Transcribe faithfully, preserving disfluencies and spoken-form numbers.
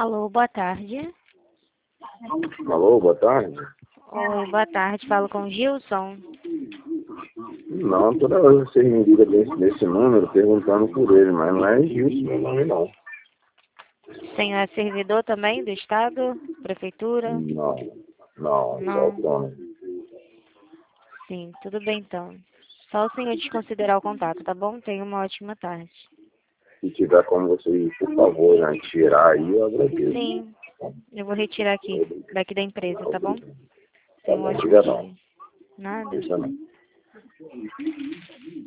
Alô, boa tarde. Alô, boa tarde. Oi, boa tarde. Falo com o Gilson. Não, toda vez você me liga desse, desse número perguntando por ele, mas não é Gilson meu nome não. O senhor é servidor também do Estado? Prefeitura? Não, não, Não. só autônomo. Sim, tudo bem então. Só o senhor desconsiderar o contato, tá bom? Tenha uma ótima tarde. Se tiver como você, por favor, já tirar aí, eu agradeço. Sim, eu vou retirar aqui, daqui da empresa, tá bom? Tá Tenha um bom, ótimo obrigado. dia. Nada. Deixa não.